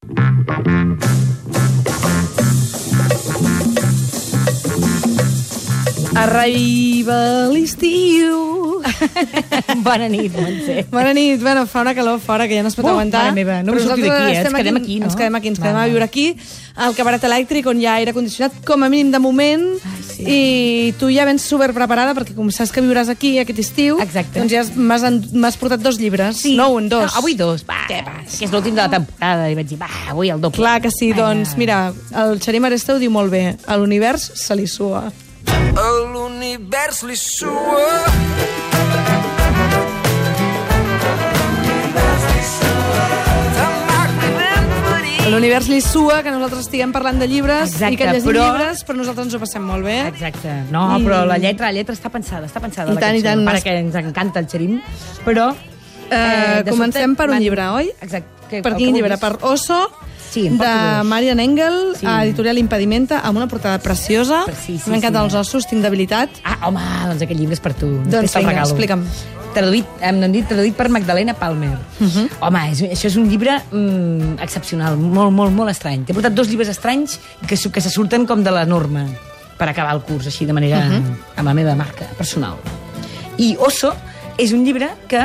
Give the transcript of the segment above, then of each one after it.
Arriba l'estiu. Bona nit, Montse. Bona nit. Bueno, fa una calor fora que ja no es pot aguantar. Mare meva, no m'ho sortir d'aquí, ens quedem aquí, no? Ens quedem aquí, ens quedem a viure aquí, al cabaret elèctric, on hi ha aire condicionat, com a mínim de moment. Ai, sí. I tu ja vens superpreparada, perquè com saps que viuràs aquí aquest estiu, exacte, doncs ja m'has portat 2 llibres. Sí. No un, 2. No, avui 2. Va, que és l'últim de la temporada. I vaig dir, va, avui el doble. Clar que sí, doncs mira, el Xarim Aresta ho diu molt bé. A l'univers se li sua. A l'univers li sua. A l'univers li sua que nosaltres estiguem parlant de llibres. Exacte, i que llegim però... llibres, però nosaltres ens ho passem molt bé. Exacte. No, però la lletra està pensada. Està pensada I tant, i tant. Para que ens encanta el Xarim. Però... comencem per un llibre, oi? Exacte. Per quin llibre? Per Oso, sí, de Marian Engel, sí, a editorial Impedimenta, amb una portada preciosa. Sí, m'encanten els ossos, tinc debilitat. Ah, home, doncs aquest llibre és per tu. Doncs vinga, explica'm. Traduït per Magdalena Palmer. Home, això és un llibre excepcional, molt, molt, molt estrany. T'he portat 2 llibres estranys que se surten com de la norma per acabar el curs, així de manera amb la meva marca personal. I Oso és un llibre que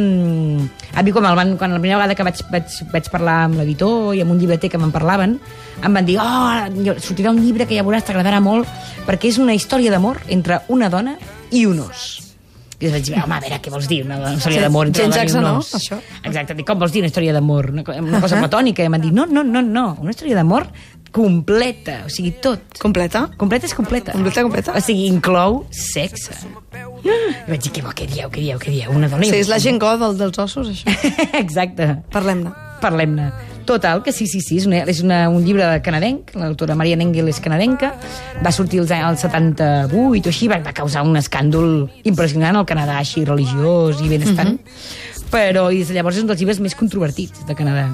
a mi quan la primera vegada que vaig parlar amb l'editor i amb un llibreter que me'n parlaven, em van dir, sortirà un llibre que ja veuràs, t'agradarà molt, perquè és una història d'amor entre una dona i un os. I vaig dir, home, a veure, què vols dir? Una història d'amor entre una dona i un os? Això. Exacte, com vols dir una història d'amor? Una cosa platònica. I em van dir, no, una història d'amor completa, o sigui, tot. Completa? Completa és completa. Completa. O sigui, inclou sexe. I vaig dir, què dieu? Una dona i Sí, és la gent go dels ossos, això. Exacte. Parlem-ne. Total, que sí, és un llibre canadenc, l'autora Marian Engel és canadenca, va sortir als anys 78 o així, va causar un escàndol impressionant al Canadà, així religiós i benestant, però i des de llavors és un dels llibres més controvertits de Canadà.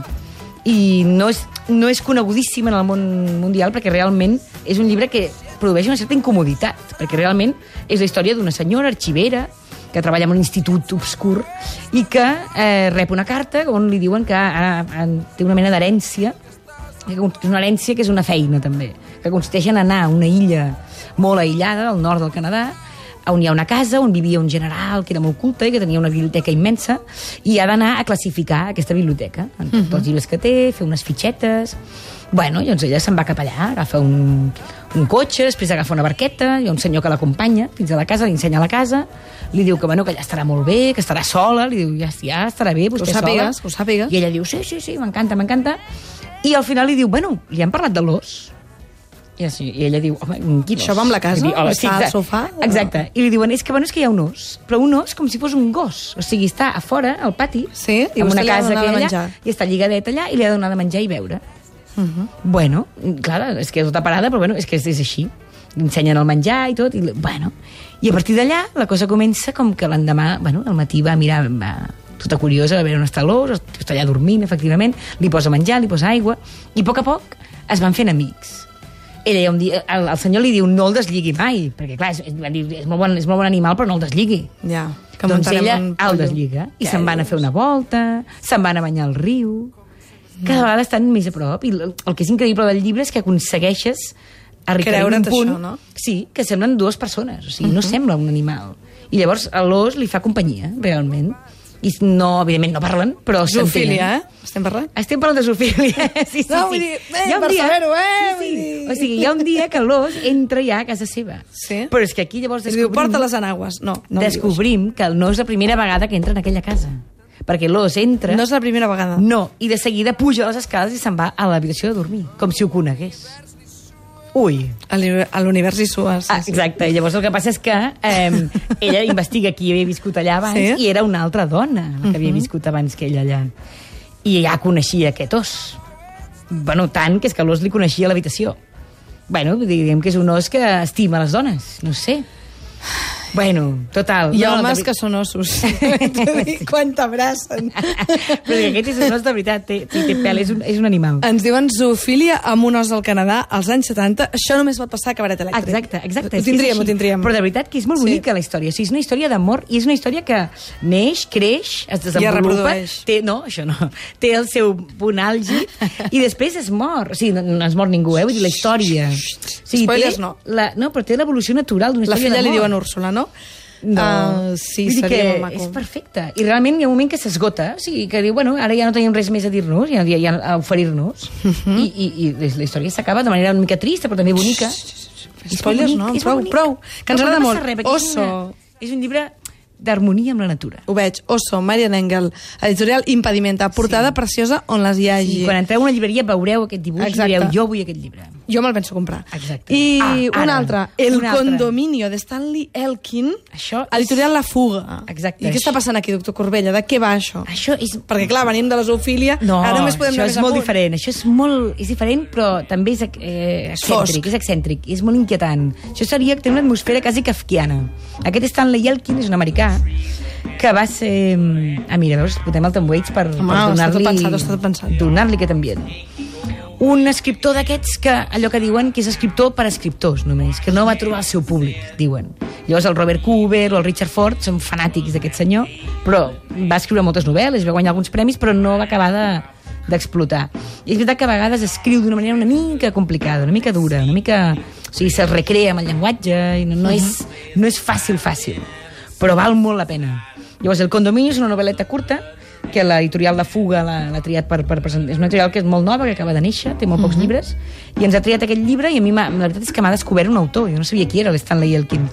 I no és conegudíssim en el món mundial perquè realment és un llibre que produeix una certa incomoditat, perquè realment és la història d'una senyora arxivera que treballa en un institut obscur i que rep una carta on li diuen que té una mena d'herència, que és una herència que és una feina també, que consisteix en anar a una illa molt aïllada al nord del Canadà, on hi ha una casa on vivia un general que era molt culte i que tenia una biblioteca immensa i ha d'anar a classificar aquesta biblioteca en tots els llibres que té, fer unes fitxetes. Bueno, i doncs ella se'n va cap allà, agafa un cotxe, després agafa una barqueta, hi ha un senyor que l'acompanya fins a la casa, li ensenya la casa, li diu que allà estarà molt bé, que estarà sola, li diu, ja estarà bé, vostè sola. Ho sàpigues. I ella diu, sí, m'encanta. I al final li diu, li han parlat de l'os? I ella diu, home, quin os? Això va amb la casa? Està al sofà? Exacte. I li diuen, és que hi ha un os, però un os com si fos un gos. O sigui, està a fora, al pati, sí, i amb vostè una li ha casa de donar que de hi ha menjar. allà, i està lligadet allà, i li ha de donar de menjar i beure. Bueno, clar, és que és tota parada, però és que és així. Li ensenyen el menjar i tot, i a partir d'allà la cosa comença com que l'endemà, al matí va mirar, tota curiosa, a veure on està l'os, està allà dormint, efectivament, li posa menjar, li posa aigua, i a poc es van fent amics. Ella un dia, el senyor li diu, no el deslligui mai, perquè clar, és molt bon animal, però no el deslligui. Ja, doncs ella el deslliga, i se'n van a fer una volta, se'n van a banyar al riu, cada vegada estan més a prop, i el que és increïble del llibre és que aconsegueixes arribar a un punt, això, no? Sí, que semblen 2 persones, o sigui, no sembla un animal. I llavors l'os li fa companyia, realment. I no, evidentment, no parlen, però s'entenen. Zoofília, Estem parlant? Estem parlant de zoofília, sí. No, vull dir, per saber-ho, Sí. O sigui, hi ha un dia que l'os entra ja a casa seva. Sí. Però és que aquí llavors descobrim... Diu, porta les anagües. No descobrim que no és la primera vegada que entra en aquella casa. Perquè l'os entra... No és la primera vegada. No, i de seguida puja les escales i se'n va a l'habitació de dormir, com si ho conegués. Ui. A l'univers hi sues. Exacte, i llavors el que passa és que ella investiga qui havia viscut allà abans i era una altra dona la que havia viscut abans que ella allà. I ja coneixia aquest os. Tant que és que l'os li coneixia a l'habitació. Diguem que és un os que estima les dones, no sé. Bueno, total. Hi ha homes que són ossos. T'ho dic, quan t'abracen. Però aquest és un os de veritat, té pèl, és un animal. Ens diuen zoofília amb un os del Canadà als anys 70. Això només pot passar a Cabaret Elèctric. Exacte. Ho tindríem. Però de veritat que és molt bonica la història. O sigui, és una història d'amor i és una història que neix, creix, es desenvolupa. No, això no. Té el seu punt àlgid i després es mor. O sigui, no es mor ningú, vull dir, la història. Spoilers no. No, però té l'evolució natural d'una història d'amor. La filla li diuen Úrsula, no? No. Sí, seria molt maco. És perfecte. I realment hi ha un moment que s'esgota, o sigui, que diu, bueno, ara ja no tenim res més a dir-nos, ja a oferir-nos, i la història s'acaba de manera una mica trista, però també bonica. Spoilers no, prou. Que ens agrada molt. Oso. És un llibre d'harmonia amb la natura. Ho veig. Oso, Marian Engel, editorial Impedimenta, portada preciosa on les hi hagi. Sí, quan entreu a una llibreria veureu aquest dibuix i direu, jo vull aquest llibre. Jo me'l penso comprar. Exacte. I un altre, El condominio, de Stanley Elkin, editorial La Fuga. Exacte. I què està passant aquí, doctor Corbella? De què va això? Això és... Perquè, clar, venim de la zoofília, ara només podem anar més amunt. Això és molt diferent. Això és diferent, però també és excèntric. És excèntric, és molt inquietant. Això seria que té una atmosfera quasi kafkiana. Aquest Stanley Elkin és un americà que va ser... mira, veus, fotem el Tom Waits per donar-li aquest ambient. Un escriptor d'aquests que allò que diuen que és escriptor per a escriptors només, que no va trobar el seu públic, diuen. Llavors el Robert Cooper o el Richard Ford són fanàtics d'aquest senyor, però va escriure moltes novel·les, va guanyar alguns premis, però no va acabar d'explotar. I és veritat que a vegades escriu d'una manera una mica complicada, una mica dura, una mica... O sigui, se'l recrea amb el llenguatge i no és fàcil, però val molt la pena. Llavors, El condominio és una novel·leta curta que l'editorial La Fuga l'ha triat per presentar. És una editorial que és molt nova, que acaba de néixer, té molt pocs llibres, i ens ha triat aquest llibre, i a mi la veritat és que m'ha descobert un autor. Jo no sabia qui era l'Stanley Elkin.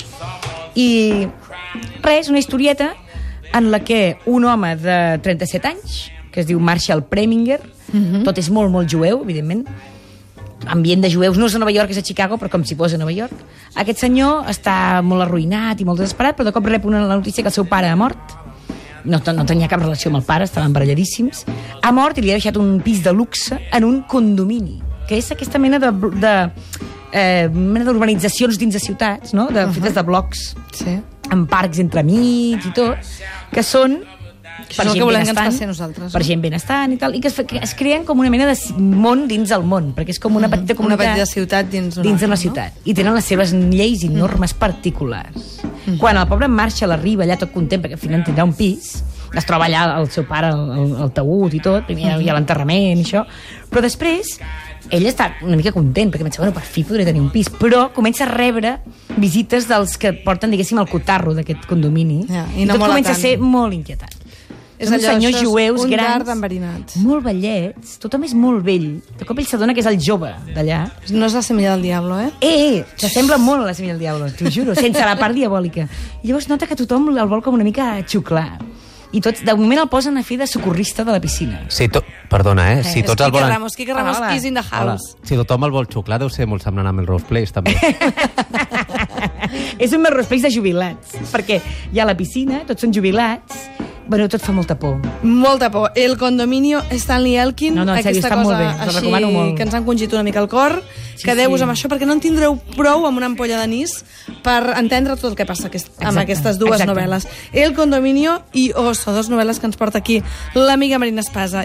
I res, una historieta en la que un home de 37 anys, que es diu Marshall Preminger, tot és molt, molt jueu, evidentment, ambient de jueus, no és a Nova York, és a Chicago, però com si fos a Nova York. Aquest senyor està molt arruïnat i molt desesperat, però de cop rep la notícia que el seu pare ha mort. No tenia cap relació amb el pare, estaven baralladíssims. Ha mort i li ha deixat un pis de luxe en un condomini, que és aquesta mena d'urbanitzacions dins de ciutats, no? Fetes de blocs, amb parcs entremig i tot, que són per gent benestant, per gent benestant i tal, i que es creen com una mena de món dins el món, perquè és com una petita comunitat, una petita ciutat dins una ciutat, i tenen les seves lleis i normes particulars. Quan el pobre Marshall arriba allà tot content perquè finalment tindrà un pis, es troba allà el seu pare el taüt i tot, primer hi ha l'enterrament i això, però després ell està una mica content perquè pensa, bueno, per fi podré tenir un pis, però comença a rebre visites dels que porten, diguéssim, el cotarro d'aquest condomini, i tot comença a ser molt inquietant. És uns senyors jueus grans, molt vellets, tothom és molt vell. De cop ell s'adona que és el jove d'allà. No és la semilla del diablo, eh? S'assembla molt a la semilla del diablo, t'ho juro, sense la part diabòlica. I llavors nota que tothom el vol com una mica xuclar. I tots, de moment el posen a fer de socorrista de la piscina. Sí, perdona, si tots el volen... Quique Ramos is in the house. Si tothom el vol xuclar, deu ser molt semblant amb el Rose Place, també. És un Rose Place de jubilats, perquè hi ha la piscina, tots són jubilats. Bueno, tot fa molta por. Molta por. El condominio Stanley Elkin, en sèrio, està molt bé, us recomano molt. Que ens han congit una mica el cor. Quedeu-vos amb això, perquè no en tindreu prou amb una ampolla d'anís per entendre tot el que passa amb aquestes dues novel·les. El condominio i Oso, dos novel·les que ens porta aquí l'amiga Marina Espasa.